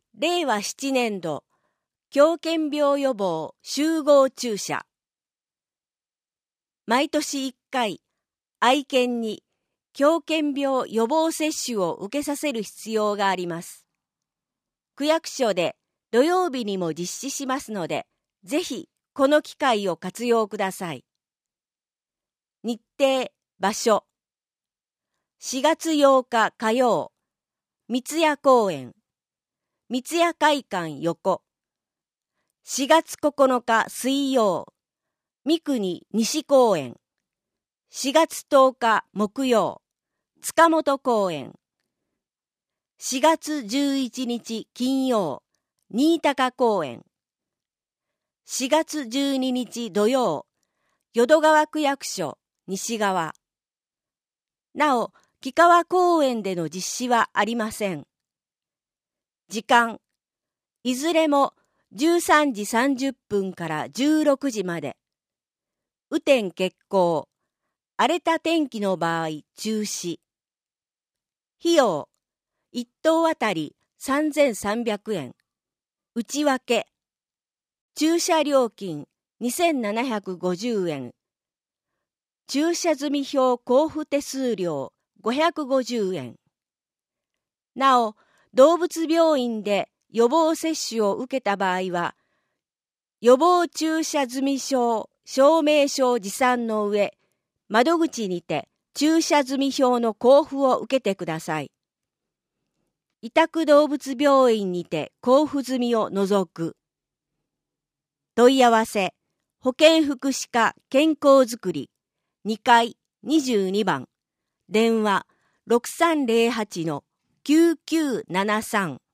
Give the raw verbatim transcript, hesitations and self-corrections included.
れいわななねんど狂犬病予防集合注射。毎年いっかい、愛犬に狂犬病予防接種を受けさせる必要があります。区役所で土曜日にも実施しますので、ぜひこの機会を活用ください。日程、場所。しがつようか火曜、三ツ谷公園、三ツ谷会館横。しがつここのか水曜、三国西公園。しがつとおか木曜、塚本公園。しがつじゅういちにち金曜、新高公園。しがつじゅうににち土曜、淀川区役所西側。なお、木川公園での実施はありません。時間、いずれもじゅうさんじさんじゅっぷんからじゅうろくじまで。雨天決行、荒れた天気の場合中止。費用、いっとうあたりさんぜんさんびゃくえん。内訳、駐車料金にせんななひゃくごじゅうえん。駐車済表交付手数料ごひゃくごじゅうえん。なお、動物病院で予防接種を受けた場合は、予防注射済証証明書を持参の上、窓口にて注射済表の交付を受けてください。委託動物病院にて交付済みを除く。問い合わせ、保健福祉課健康づくりにかいにじゅうにばん、電話 ろくさんぜろはちのきゅうきゅうななさん。